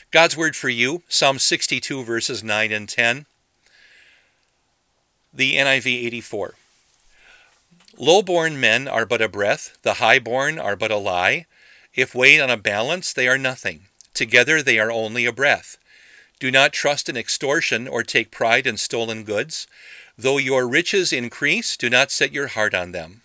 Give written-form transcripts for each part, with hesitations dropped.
God's word for you, Psalm 62, verses 9 and 10. The NIV 84. Low-born men are but a breath, the high-born are but a lie. If weighed on a balance, they are nothing. Together they are only a breath. Do not trust in extortion or take pride in stolen goods. Though your riches increase, do not set your heart on them.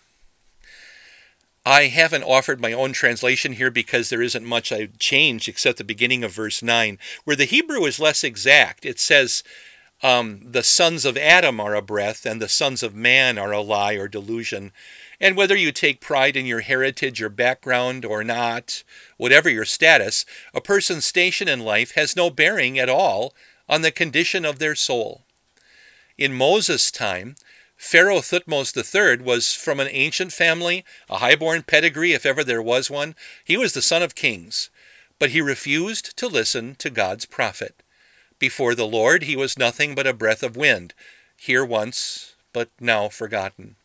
I haven't offered my own translation here because there isn't much I've changed except the beginning of verse 9, where the Hebrew is less exact. It says, the sons of Adam are a breath, and the sons of man are a lie or delusion. And whether you take pride in your heritage or background or not, whatever your status, a person's station in life has no bearing at all on the condition of their soul. In Moses' time, Pharaoh Thutmose III was from an ancient family, a high-born pedigree if ever there was one. He was the son of kings, but he refused to listen to God's prophet. Before the Lord, he was nothing but a breath of wind, here once, but now forgotten.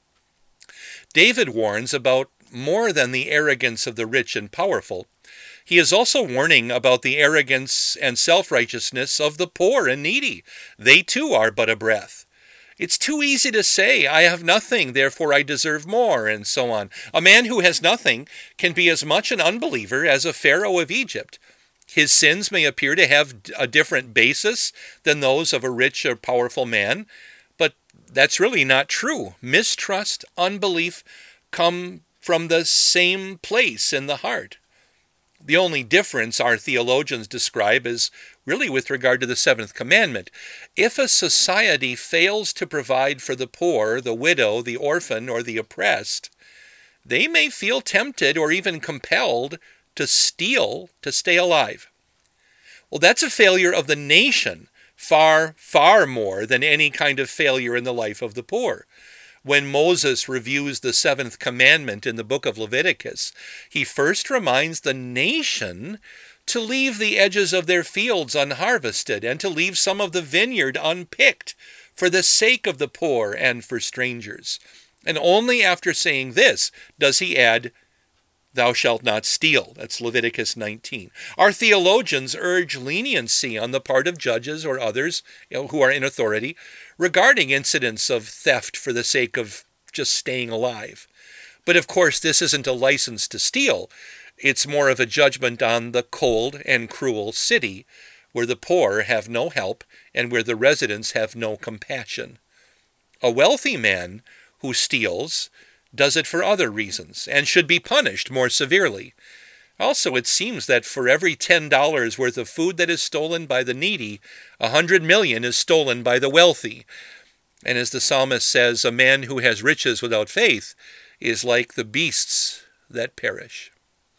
David warns about more than the arrogance of the rich and powerful. He is also warning about the arrogance and self-righteousness of the poor and needy. They too are but a breath. It's too easy to say, I have nothing, therefore I deserve more, and so on. A man who has nothing can be as much an unbeliever as a Pharaoh of Egypt. His sins may appear to have a different basis than those of a rich or powerful man, but that's really not true. Mistrust, unbelief come from the same place in the heart. The only difference our theologians describe is really with regard to the seventh commandment. If a society fails to provide for the poor, the widow, the orphan, or the oppressed, they may feel tempted or even compelled to steal to stay alive. Well, that's a failure of the nation, far, far more than any kind of failure in the life of the poor. When Moses reviews the seventh commandment in the book of Leviticus, he first reminds the nation to leave the edges of their fields unharvested and to leave some of the vineyard unpicked for the sake of the poor and for strangers. And only after saying this does he add, thou shalt not steal. That's Leviticus 19. Our theologians urge leniency on the part of judges or others who are in authority regarding incidents of theft for the sake of just staying alive. But of course, this isn't a license to steal. It's more of a judgment on the cold and cruel city where the poor have no help and where the residents have no compassion. A wealthy man who steals does it for other reasons and should be punished more severely. Also, it seems that for every $10 worth of food that is stolen by the needy, 100 million is stolen by the wealthy. And as the psalmist says, a man who has riches without faith is like the beasts that perish.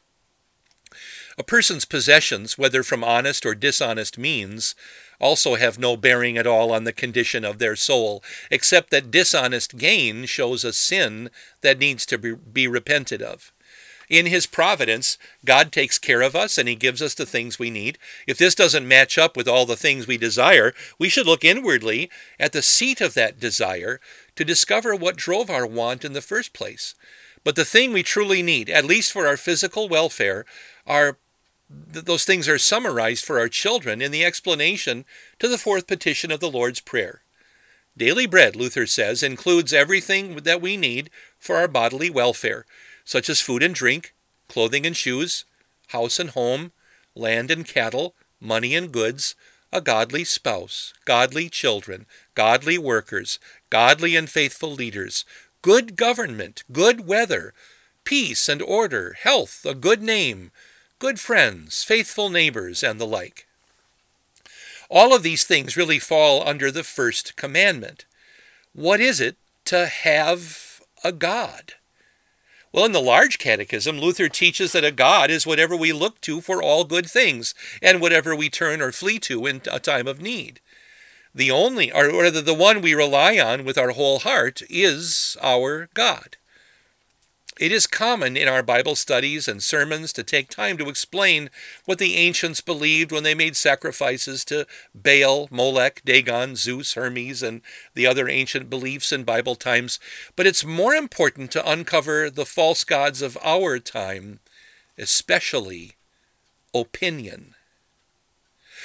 A person's possessions, whether from honest or dishonest means, also have no bearing at all on the condition of their soul, except that dishonest gain shows a sin that needs to be repented of. In his providence, God takes care of us and he gives us the things we need. If this doesn't match up with all the things we desire, we should look inwardly at the seat of that desire to discover what drove our want in the first place. But the thing we truly need, at least for our physical welfare, those things are summarized for our children in the explanation to the fourth petition of the Lord's Prayer. Daily bread, Luther says, includes everything that we need for our bodily welfare, such as food and drink, clothing and shoes, house and home, land and cattle, money and goods, a godly spouse, godly children, godly workers, godly and faithful leaders, good government, good weather, peace and order, health, a good name, good friends, faithful neighbors, and the like. All of these things really fall under the first commandment. What is it to have a God? Well, in the Large Catechism, Luther teaches that a God is whatever we look to for all good things, and whatever we turn or flee to in a time of need. The one we rely on with our whole heart is our God. It is common in our Bible studies and sermons to take time to explain what the ancients believed when they made sacrifices to Baal, Molech, Dagon, Zeus, Hermes, and the other ancient beliefs in Bible times. But it's more important to uncover the false gods of our time, especially opinion.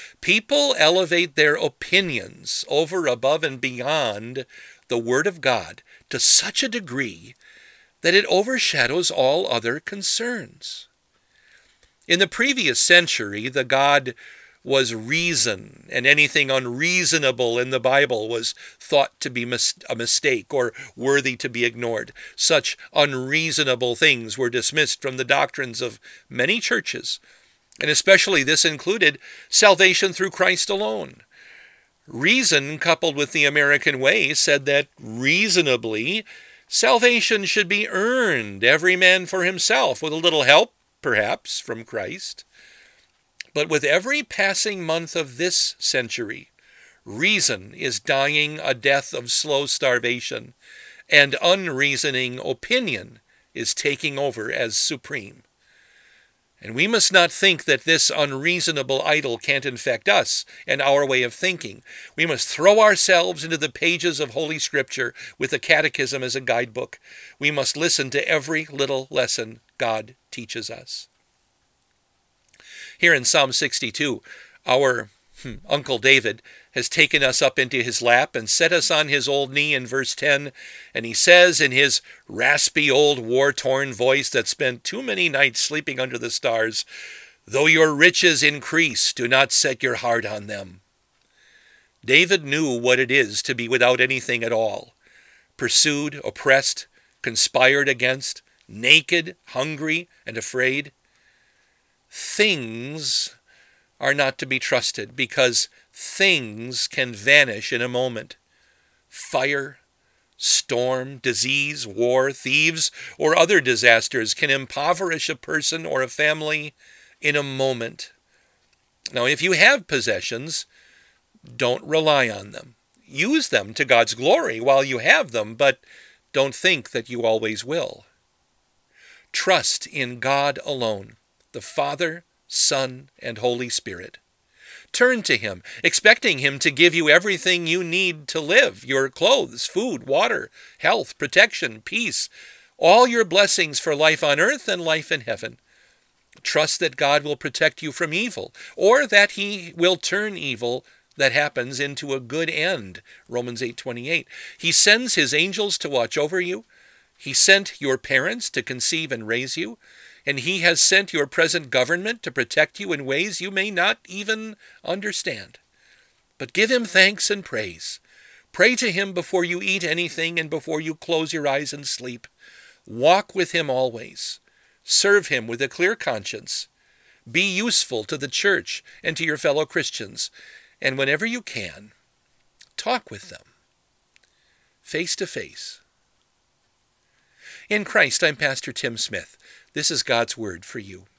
People elevate their opinions over, above, and beyond the Word of God to such a degree that it overshadows all other concerns. In the previous century, the God was reason, and anything unreasonable in the Bible was thought to be a mistake or worthy to be ignored. Such unreasonable things were dismissed from the doctrines of many churches, and especially this included salvation through Christ alone. Reason, coupled with the American way, said that reasonably, salvation should be earned, every man for himself, with a little help, perhaps, from Christ. But with every passing month of this century, reason is dying a death of slow starvation, and unreasoning opinion is taking over as supreme. And we must not think that this unreasonable idol can't infect us and our way of thinking. We must throw ourselves into the pages of Holy Scripture with the Catechism as a guidebook. We must listen to every little lesson God teaches us. Here in Psalm 62, our Uncle David has taken us up into his lap and set us on his old knee in verse 10, and he says in his raspy old war-torn voice that spent too many nights sleeping under the stars, "Though your riches increase, do not set your heart on them." David knew what it is to be without anything at all, pursued, oppressed, conspired against, naked, hungry, and afraid. Things are not to be trusted because things can vanish in a moment. Fire, storm, disease, war, thieves, or other disasters can impoverish a person or a family in a moment. Now, if you have possessions, don't rely on them. Use them to God's glory while you have them, but don't think that you always will. Trust in God alone, the Father, Son, and Holy Spirit. Turn to Him, expecting Him to give you everything you need to live, your clothes, food, water, health, protection, peace, all your blessings for life on earth and life in heaven. Trust that God will protect you from evil, or that He will turn evil that happens into a good end. Romans 8:28. He sends His angels to watch over you. He sent your parents to conceive and raise you, and He has sent your present government to protect you in ways you may not even understand. But give Him thanks and praise. Pray to Him before you eat anything and before you close your eyes and sleep. Walk with Him always. Serve Him with a clear conscience. Be useful to the church and to your fellow Christians. And whenever you can, talk with them, face to face. In Christ, I'm Pastor Tim Smith. This is God's Word for you.